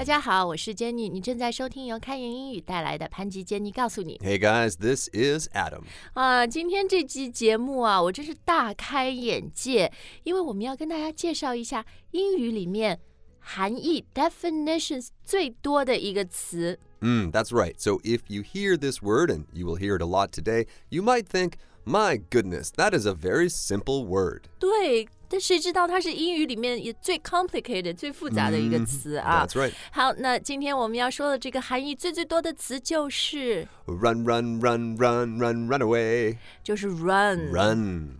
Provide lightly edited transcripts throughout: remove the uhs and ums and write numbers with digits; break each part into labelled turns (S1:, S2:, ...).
S1: 大家好，我是 Jenny， 你正在收听由开言英语带来的潘吉 Jenny 告诉你。
S2: Hey guys, this is Adam.
S1: 今天这期节目啊，我真是大开眼界，因为我们要跟大家介绍一下英语里面含义 definitions 最多的一个词。
S2: That's right. So if you hear this word, and you will hear it a lot today, you might think, my goodness, that is a very simple word.
S1: 对，但谁知道它是英语里面也最 complicated 最复杂的一个词啊。
S2: That's right.
S1: 好，那今天我们要说的这个含义最多的词就是
S2: Run, run, run, run, run, run away.
S1: 就是 run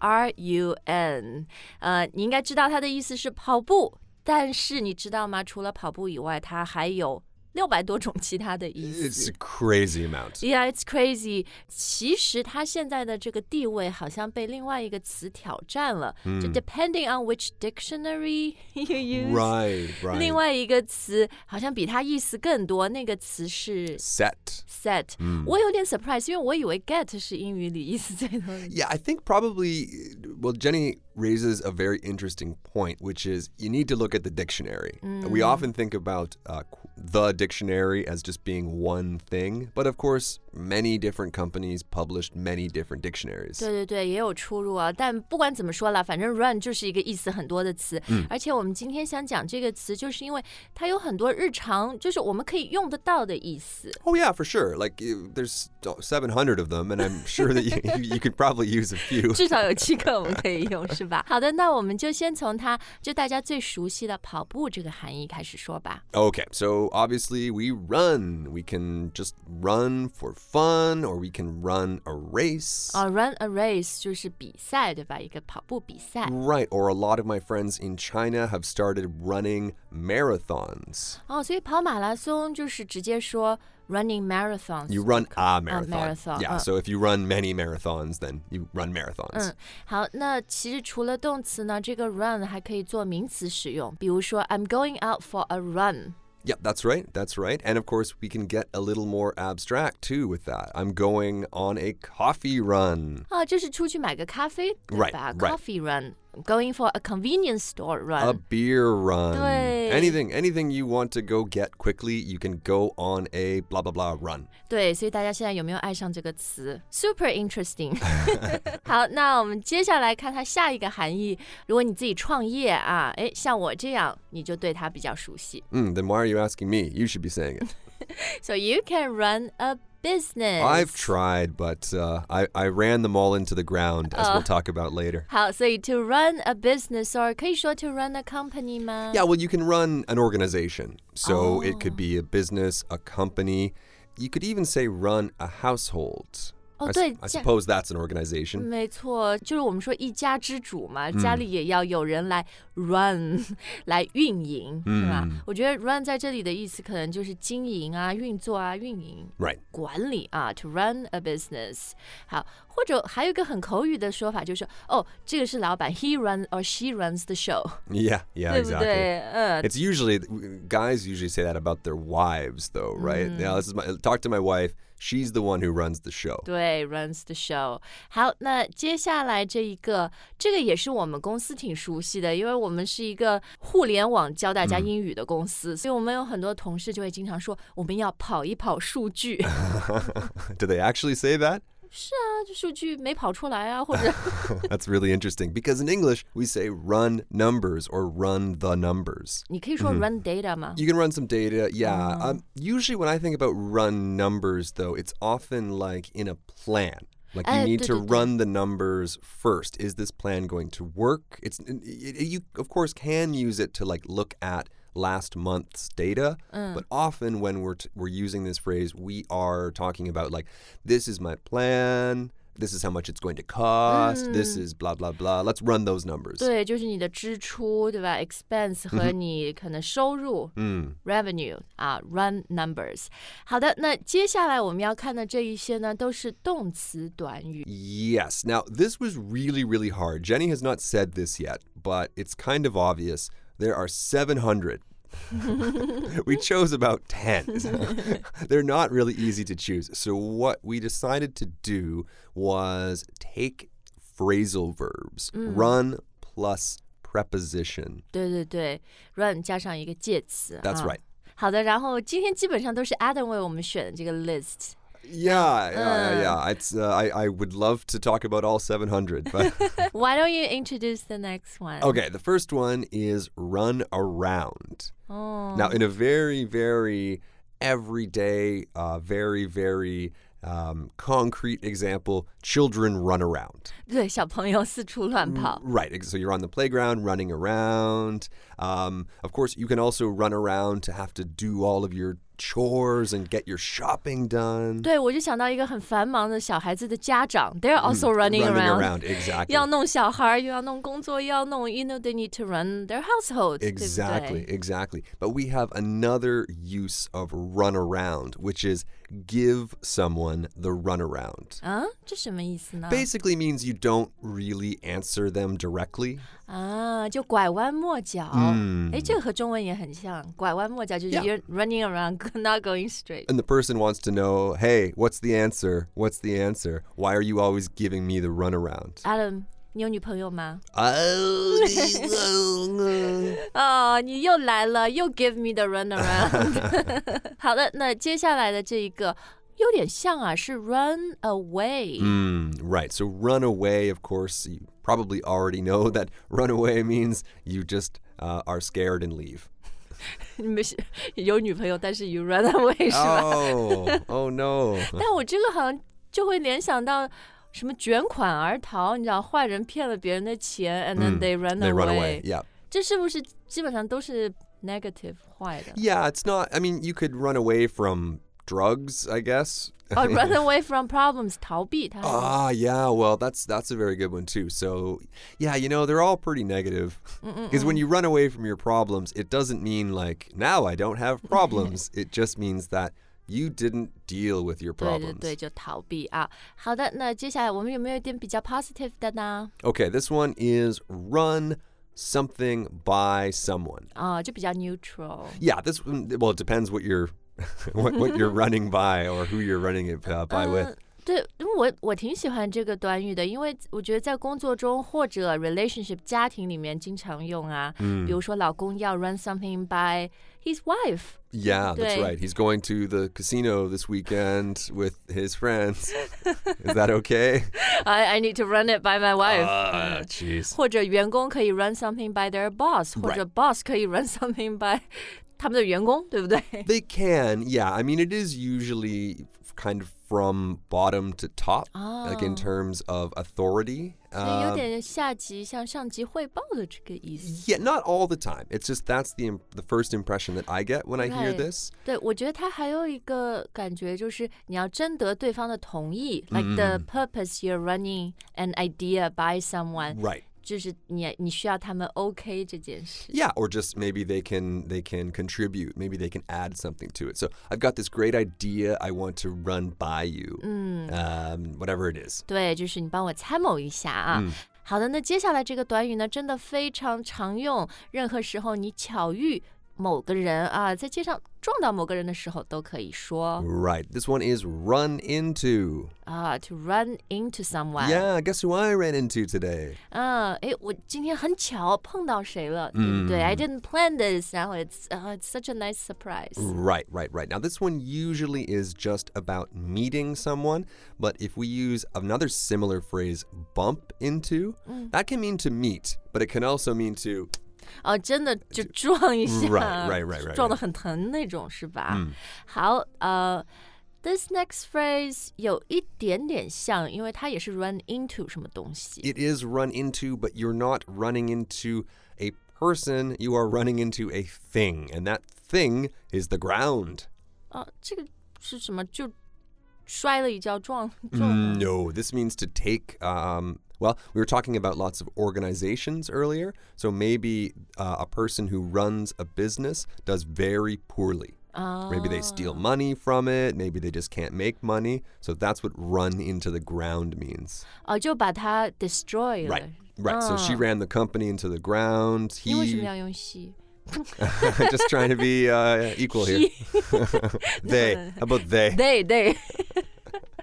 S1: R-U-N 你应该知道它的意思是跑步，但是你知道吗？除了跑步以外，它还有600多种其他的意思。
S2: It's a crazy amount.
S1: Yeah, it's crazy. 其实它现在的这个地位好像被另外一个词挑战了。就 depending on which dictionary you use.
S2: Right.
S1: 另外一个词好像比它意思更多，那个词是
S2: Set.
S1: 我有点 surprise， 因为我以为 get 是英语里意思最多的。
S2: Yeah, I think probably, well, Jenny raises a very interesting point, which is you need to look at the dictionary. We often think about the dictionary as just being one thing, but of course, many different companies published many different dictionaries.
S1: 对，也有出入啊。但不管怎么说啦，反正 run 就是一个意思很多的词。而且我们今天想讲这个词，就是因为它有很多日常，就是我们可以用得到的意思。
S2: Oh yeah, for sure. Like there's 700 of them, and I'm sure that you could probably use a few.
S1: 至少有7个我们可以用，是吧？好的，那我们就先从就大家最熟悉的跑步这个含义开始说吧。
S2: Okay, so obviously we run. We can just run for fun, or we can run a race.
S1: Run a race 就是比赛，对吧？一个跑步比赛。
S2: Right, or a lot of my friends in China have started running marathons.
S1: 所以跑马拉松就是直接说 running marathons.
S2: You run a marathon.
S1: marathon.
S2: Yeah, so if you run many marathons, then you run marathons.
S1: 好，那其实除了动词呢，这个 run 还可以做名词使用，比如说 I'm going out for a run.
S2: Yep, that's right. And of course, we can get a little more abstract too with that. I'm going on a coffee run.
S1: 就是出去买个咖啡，对吧？
S2: Right.
S1: Coffee run. Going for a convenience store run.
S2: A beer run.
S1: 对。
S2: Anything you want to go get quickly, you can go on a blah, blah, blah run.
S1: 对，所以大家现在有没有爱上这个词 ？Super interesting 。好，那我们接下来看它下一个含义。如果你自己创业啊，像我这样，你就对它比较熟悉。
S2: Then why are you asking me? You should be saying it.
S1: So you can run a business.
S2: I've tried, but I ran them all into the ground, as we'll talk about later.
S1: 好，所以 to run a business or 可以说 to run a company 吗？
S2: Yeah, well, you can run an organization. So it could be a business, a company. You could even say run a household.
S1: 对，
S2: I suppose that's an organization.
S1: 没错，就是我们说一家之主嘛，家里也要有人来 run 来运营，是吧？我觉得 run 在这里的意思可能就是经营啊、运作啊、运营、
S2: Right.
S1: 管理啊 ，to run a business。好，或者还有一个很口语的说法，就是这个是老板 ，he runs or she runs the show，
S2: Yeah,
S1: 对不
S2: exactly.
S1: 对？
S2: It's usually, guys usually say that about their wives, though, right? Now, talk to my wife. She's the one who runs the show.
S1: 对 ，runs the show。好，那接下来这个也是我们公司挺熟悉的，因为我们是一个互联网教大家英语的公司，所以我们有很多同事就会经常说，我们要跑一跑数据。
S2: Do they actually say that?
S1: 是啊，这数据没跑出来啊，或者
S2: That's really interesting because in English we say run numbers or run the numbers.
S1: 你可以说 run data 吗？
S2: You can run some data, yeah. Usually when I think about run numbers, though, it's often like in a plan. Like you need to run the numbers first. Is this plan going to work? You of course can use it to like look at last month's data, but often when we're using this phrase, we are talking about like, this is my plan, this is how much it's going to cost, this is blah, blah, blah. Let's run those numbers.
S1: 对，就是你的支出，对吧 ？expense 和你可能收入revenue 啊 ，run numbers。好的，那接下来我们要看的这一些呢，都是动词短语。
S2: Yes. Now, this was really, really hard. Jenny has not said this yet, but it's kind of obvious. There are 700. We chose about 10. They're not really easy to choose. So what we decided to do was take phrasal verbs. Run plus preposition.
S1: 对 run 加上一个介词。
S2: That's right.
S1: 好的，然后今天基本上都是 Adam 为我们选的这个 list。
S2: Yeah. It's I would love to talk about all 700, but
S1: Why don't you introduce the next one?
S2: Okay, the first one is run around.
S1: Oh.
S2: Now, in a very, very everyday, very, very concrete example, children run around.
S1: 对，小朋友四处乱跑。
S2: Right. So you're on the playground running around. Of course, you can also run around to have to do all of your chores and get your shopping done.
S1: 对，我就想到一个很繁忙的小孩子的家长 ，They're also running around.
S2: Exactly.
S1: 要弄小孩，又要弄工作，又要弄they need to run their household.
S2: Exactly,
S1: 对不对？
S2: exactly. But we have another use of run around, which is give someone the runaround.
S1: 啊，这什么意思呢？
S2: Basically means you don't really answer them directly.
S1: 啊，就拐弯抹角。哎，这个和中文也很像，拐弯抹角就是
S2: Yeah.
S1: you're running around, not going straight.
S2: And the person wants to know, hey, what's the answer? What's the answer? Why are you always giving me the runaround?
S1: Adam, 你有女朋友吗？
S2: Oh,
S1: 哦，你又来了，又 give me the runaround 。好的，那接下来的这一个有点像啊，是 run away。
S2: right. So run away, of course, you probably already know that run away means you just are scared and leave.
S1: 你们是有女朋友，但是 you run away 是吧？
S2: Oh no.
S1: 但我这个好像就会联想到什么卷款而逃，你知道，坏人骗了别人的钱 ，and then they run
S2: They run away, yeah.
S1: 这是不是基本上都是 negative 坏的？
S2: Yeah, it's not, I mean, you could run away from drugs, I guess.
S1: 哦、run away from problems 逃避它。
S2: Yeah, well, that's a very good one too. So, yeah, you know, they're all pretty negative. Because when you run away from your problems, it doesn't mean like, now I don't have problems. It just means that you didn't deal with your
S1: 对
S2: problems.
S1: 对对，就逃避啊。好的，那接下来我们有没有一点比较 positive 的呢？
S2: Okay, this one is run something by someone.
S1: 啊、就比较 neutral。
S2: Yeah, this one, well, it depends what you're what you're running by or who you're running it by with.
S1: 对，因为我挺喜欢这个短语的，因为我觉得在工作中或者 relationship 家庭里面经常用啊。比如说老公要 run something by his wife。
S2: Yeah, that's
S1: 对。
S2: right. He's going to the casino this weekend with his friends. Is that okay?
S1: I need to run it by my wife.
S2: Jeez.
S1: 或者员工可以 run something by their boss， 或者 boss 可以 run something by 他们的员工，对不对？
S2: They can, yeah. I mean, it is usually kind of from bottom to top, like in terms of authority.
S1: 所以有点下级向上级汇报的这个意思。
S2: Yeah, not all the time. It's just that's the first impression that I get when I hear
S1: Right.
S2: this.
S1: 对，我觉得它还有一个感觉就是你要征得对方的同意，like the purpose you're running an idea by someone，
S2: Right.
S1: 就是你需要他们 OK 这件事。
S2: Yeah, or just maybe they can contribute. Maybe they can add something to it. So I've got this great idea I want to run by you. Whatever it is.
S1: 对，就是你帮我参谋一下啊。好的，那接下来这个短语呢，真的非常常用。任何时候你巧遇某个人啊，在街上撞到某个人的时候都可以说
S2: Right. This one is run into.
S1: 啊，to run into someone。
S2: Yeah, guess who I ran into today?
S1: 我今天很巧碰到谁了，对不对？I didn't plan this， 然后it's such a nice surprise。
S2: Right. Now, this one usually is just about meeting someone, but if we use another similar phrase, bump into, that can mean to meet, but it can also mean to
S1: 哦，真的就撞一下
S2: Right.
S1: 撞得很疼那种是吧？好，this next phrase 有一点点像，因为它也是 run into 什么东西。
S2: it is run into, but you're not running into a person, you are running into a thing, and that thing is the ground.
S1: 这个是什么？就摔了一跤撞。
S2: No, this means to take, well, we were talking about lots of organizations earlier, so maybe a person who runs a business does very poorly. Maybe they steal money from it, maybe they just can't make money, so that's what run into the ground means.
S1: 就把它 destroy 了。
S2: Right, so she ran the company into the ground.
S1: 你为什么
S2: He
S1: 要用 she？
S2: just trying to be equal here. They. How about they?
S1: They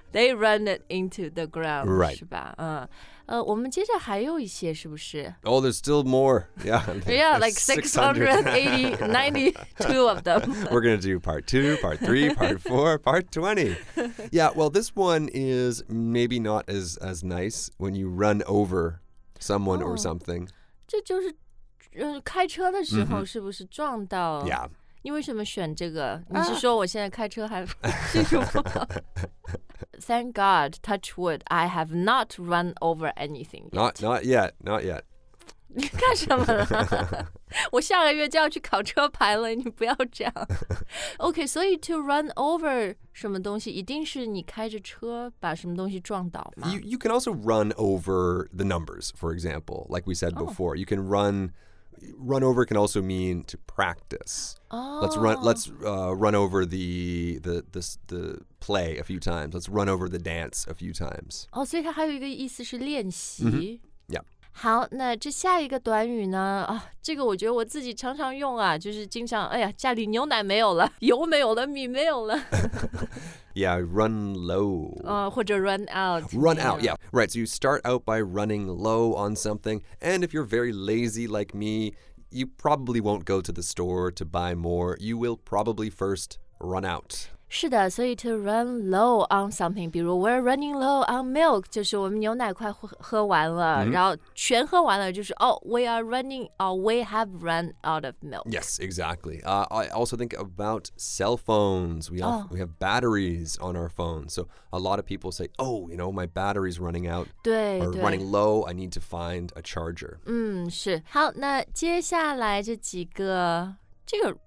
S1: They run it into the ground，
S2: Right.
S1: 是吧？我们接着还有一些，是不是
S2: Oh, there's still more. Yeah.
S1: Yeah,
S2: There's
S1: like 680, 92 of them.
S2: We're going to do part 2, part 3, part 4, part 20. Yeah, well, this one is maybe not as nice when you run over someone or something.
S1: 这就是开车的时候是不是撞到
S2: Yeah.
S1: 你为什么选这个？你是说我现在开车还技术不好？Thank God, touch wood, I have not run over anything yet.
S2: Not yet. Not yet.
S1: 你干什么了？我下个月就要去考车牌了，你不要这样。OK， 所以 to run over 什么东西，一定是你开着车把什么东西撞倒吗？
S2: You can also run over the numbers, for example. Like we said before, you can run over can also mean to practice. Let's run over the play a few times. Let's run over the dance a few times.
S1: 所以它还有一个意思是练习。
S2: Yeah.
S1: 好，那这下一个短语呢？这个我觉得我自己常常用啊，就是经常，哎呀，家里牛奶没有了，油没有了，米没有了。
S2: Yeah, run low.
S1: 或者 run out.
S2: Run out, yeah. Right, so you start out by running low on something, and if you're very lazy like me, you probably won't go to the store to buy more. You will probably first run out.
S1: 是的，所以 to run low on something， 比如 we're running low on milk， 就是我们牛奶快喝完了，然后全喝完了，就是we are running or we have run out of milk.
S2: Yes, exactly. I also think about cell phones. We have batteries on our phones. So a lot of people say, my battery's running out
S1: 对
S2: or running low. I need to find a charger.
S1: 是。好，那接下来这几个，这个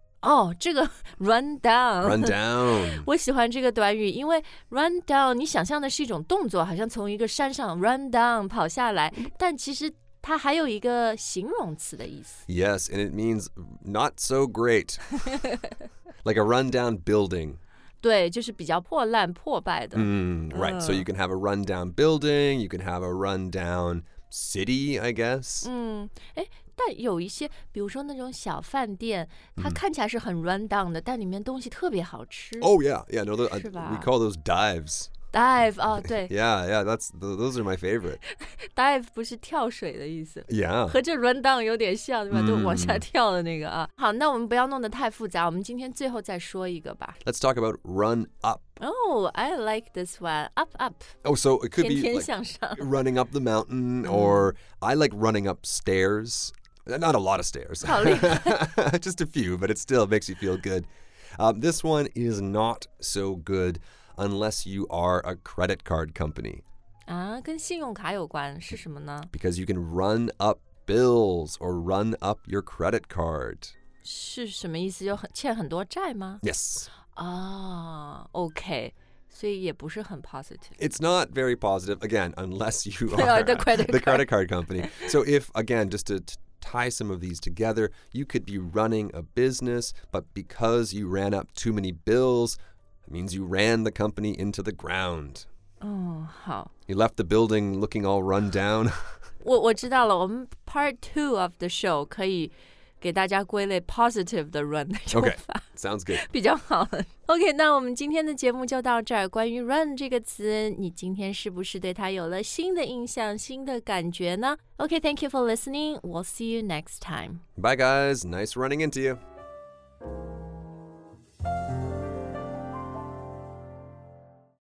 S1: run down.
S2: Run down.
S1: 我喜欢这个短语，因为 run down 你想象的是一种动作，好像从一个山上 run down 跑下来，但其实它还有一个形容词的意思。
S2: Yes, and it means not so great. Like a rundown building.
S1: 对，就是比较破烂破败的。
S2: Right, so you can have a rundown building, you can have a rundown city, I guess.
S1: 但有一些，比如说那种小饭店，它看起来是很 run down 的，但里面东西特别好吃。
S2: Oh, yeah. No, we
S1: 是吧？
S2: call those dives.
S1: dive 对
S2: Yeah, those are my favorite.
S1: dive 不是跳水的意思。
S2: Yeah.
S1: 和这 run down 有点像，对吧？就往下跳的那个啊。好，那我们不要弄得太复杂，我们今天最后再说一个吧。
S2: Let's talk about run up.
S1: I like this one. Up.
S2: Oh, so it could
S1: 天
S2: be
S1: 天
S2: like
S1: 向上。
S2: running up the mountain, or I like running up stairs. Not a lot of stairs.
S1: 好厉害。
S2: Just a few, but it still makes you feel good. This one is not so good unless you are a credit card company.
S1: 跟信用卡有关是什么呢？
S2: Because you can run up bills or run up your credit card.
S1: 是什么意思？就欠很多债吗？
S2: Yes.
S1: OK， 所以也不是很 positive.
S2: It's not very positive, again, unless you
S1: Are
S2: are
S1: the credit
S2: the credit card company. So if, again, just to tie some of these together, you could be running a business, but because you ran up too many bills, it means you ran the company into the ground.
S1: 好。
S2: You left the building looking all run down.
S1: 我知道了，我们 Part 2 of the show 可以给大家归类 positive 的 run 的用
S2: Okay,
S1: 法。
S2: sounds good.
S1: 比较好了。OK， 那我们今天的节目就到这儿。关于 run 这个词，你今天是不是对它有了新的印象、新的感觉呢？ OK，thank you for listening. We'll see you next time.
S2: Bye, guys. Nice running into you.